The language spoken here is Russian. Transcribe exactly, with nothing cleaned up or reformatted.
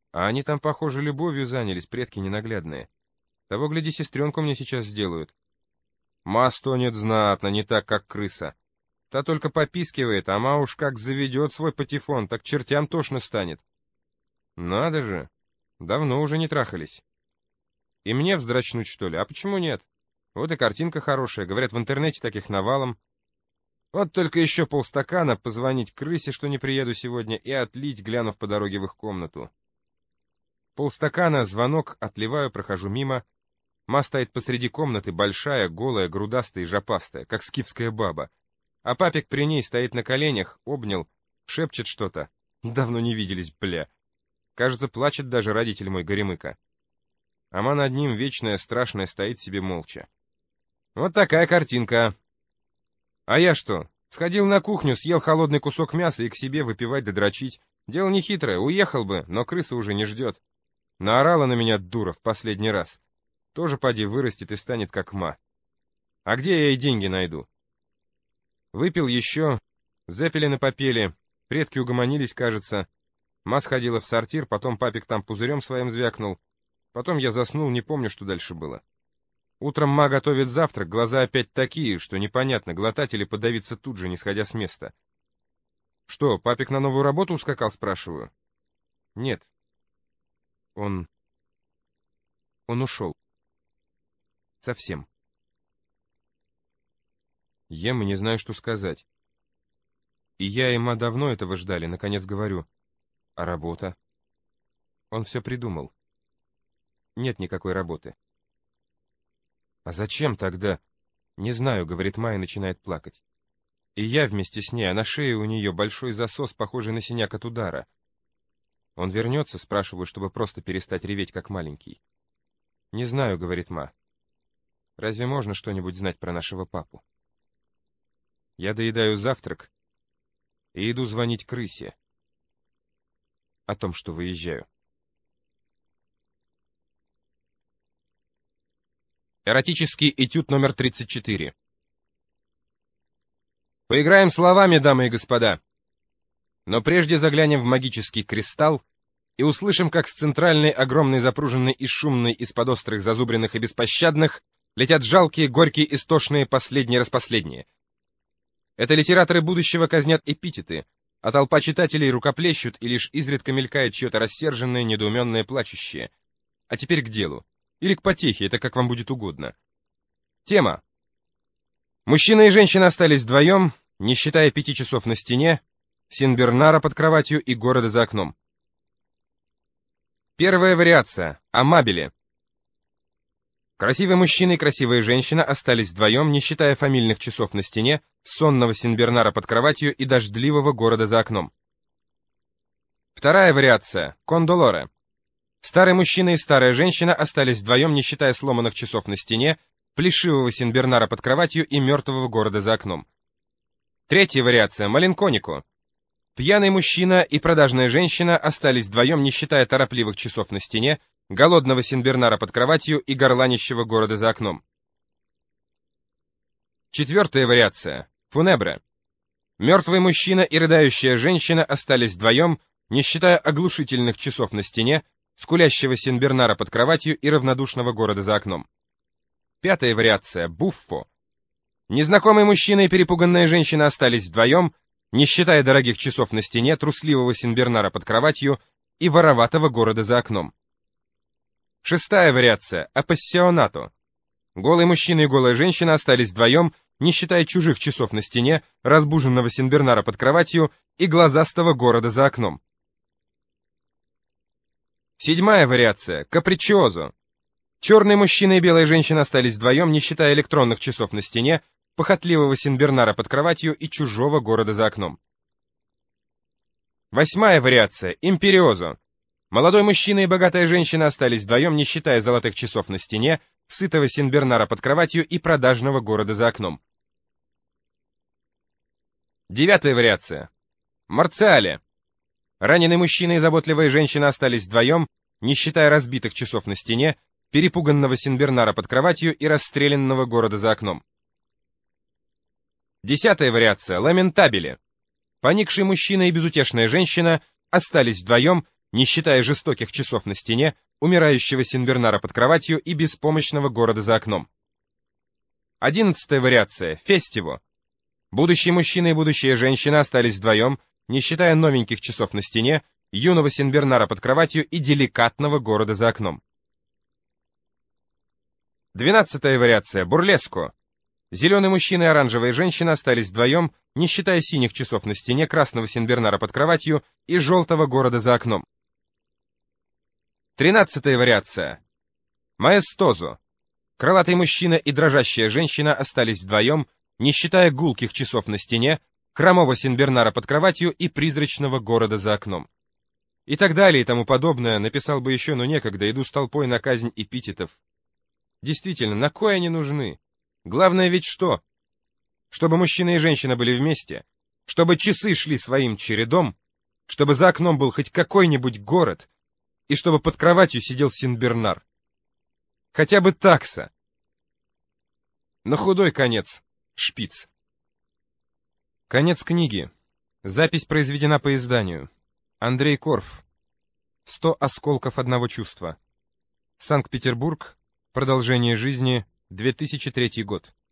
А они там, похоже, любовью занялись, предки ненаглядные. Того, гляди, сестренку мне сейчас сделают. Ма стонет знатно, не так, как крыса. Та только попискивает, а ма уж как заведет свой патефон, так чертям тошно станет. Надо же, давно уже не трахались. И мне вздрачнуть, что ли? А почему нет? Вот и картинка хорошая, говорят, в интернете таких навалом. Вот только еще полстакана, позвонить крысе, что не приеду сегодня, и отлить, глянув по дороге в их комнату. Полстакана, звонок, отливаю, прохожу мимо. Ма стоит посреди комнаты, большая, голая, грудастая и жопастая, как скифская баба. А папик при ней стоит на коленях, обнял, шепчет что-то. Давно не виделись, бля. Кажется, плачет даже родитель мой Горемыка. А ма над ним, вечная, страшная, стоит себе молча. Вот такая картинка. А я что? Сходил на кухню, съел холодный кусок мяса и к себе выпивать да дрочить. Дело не хитрое, уехал бы, но крыса уже не ждет. Наорала на меня дура в последний раз. Тоже поди вырастет и станет как ма. А где я ей деньги найду? Выпил еще, Зеппелины попели, предки угомонились, кажется. Ма сходила в сортир, потом папик там пузырем своим звякнул. Потом я заснул, не помню, что дальше было. Утром ма готовит завтрак, глаза опять такие, что непонятно, глотать или подавиться тут же, не сходя с места. Что, папик на новую работу ускакал, спрашиваю? Нет. Он... Он ушел. Совсем. Ем и не знаю, что сказать. И я, и ма давно этого ждали, наконец говорю. А работа? Он все придумал. Нет никакой работы. А зачем тогда? Не знаю, говорит ма и начинает плакать. И я вместе с ней, а на шее у нее большой засос, похожий на синяк от удара. Он вернется, спрашиваю, чтобы просто перестать реветь, как маленький. Не знаю, говорит ма. Разве можно что-нибудь знать про нашего папу? Я доедаю завтрак и иду звонить крысе о том, что выезжаю. Эротический этюд номер тридцать четыре. Поиграем словами, дамы и господа. Но прежде заглянем в магический кристалл и услышим, как с центральной, огромной, запруженной и шумной из-под острых, зазубренных и беспощадных летят жалкие, горькие, истошные, последние-распоследние. Это литераторы будущего казнят эпитеты, а толпа читателей рукоплещут, и лишь изредка мелькает чье-то рассерженное, недоуменное, плачущее. А теперь к делу. Или к потехе, это как вам будет угодно. Тема. Мужчина и женщина остались вдвоем, не считая пяти часов на стене, Синбернара под кроватью и города за окном. Первая вариация. Амабеле. Красивый мужчина и красивая женщина остались вдвоем, не считая фамильных часов на стене, сонного Синбернара под кроватью и дождливого города за окном. Вторая вариация. Кондолоре. Старый мужчина и старая женщина остались вдвоем, не считая сломанных часов на стене, плешивого Синбернара под кроватью и мертвого города за окном. Третья вариация. Маленконико. Пьяный мужчина и продажная женщина остались вдвоем, не считая торопливых часов на стене, голодного Синбернара под кроватью и горланищего города за окном. Четвертая вариация. Фунебре. Мертвый мужчина и рыдающая женщина остались вдвоем, не считая оглушительных часов на стене, скулящего Синбернара под кроватью и равнодушного города за окном. Пятая вариация. Буффо. Незнакомый мужчина и перепуганная женщина остались вдвоем, не считая дорогих часов на стене, трусливого Синбернара под кроватью и вороватого города за окном. Шестая вариация. Апассионато. Голый мужчина и голая женщина остались вдвоем, не считая чужих часов на стене, разбуженного Синбернара под кроватью и глазастого города за окном. Седьмая вариация. Капричиозо. Черный мужчина и белая женщина остались вдвоем, не считая электронных часов на стене, похотливого Синбернара под кроватью и чужого города за окном. Восьмая вариация. Империозо. Молодой мужчина и богатая женщина остались вдвоем, не считая золотых часов на стене, сытого Синбернара под кроватью и продажного города за окном. Девятая вариация. Марциале. Раненый мужчина и заботливая женщина остались вдвоем, не считая разбитых часов на стене, перепуганного Синбернара под кроватью и расстрелянного города за окном. Десятая вариация. Ламентабеле. Поникший мужчина и безутешная женщина остались вдвоем, не считая жестоких часов на стене, умирающего Синбернара под кроватью и беспомощного города за окном. Одиннадцатая вариация. Фестиво. Будущий мужчина и будущая женщина остались вдвоем, не считая новеньких часов на стене, юного Синбернара под кроватью и деликатного города за окном. Двенадцатая вариация. Бурлеско. Зеленый мужчина и оранжевая женщина остались вдвоем, не считая синих часов на стене, красного Синбернара под кроватью и желтого города за окном. Тринадцатая вариация. Маэстозо. Крылатый мужчина и дрожащая женщина остались вдвоем, не считая гулких часов на стене, хромого Синбернара под кроватью и призрачного города за окном. И так далее и тому подобное написал бы еще, но некогда, иду с толпой на казнь эпитетов. Действительно, на кой они нужны? Главное ведь что? Чтобы мужчина и женщина были вместе, чтобы часы шли своим чередом, чтобы за окном был хоть какой-нибудь город, и чтобы под кроватью сидел Синбернар. Хотя бы такса. На худой конец. Шпиц. Конец книги. Запись произведена по изданию. Андрей Корф. Сто осколков одного чувства. Санкт-Петербург. Продолжение жизни. две тысячи третий год.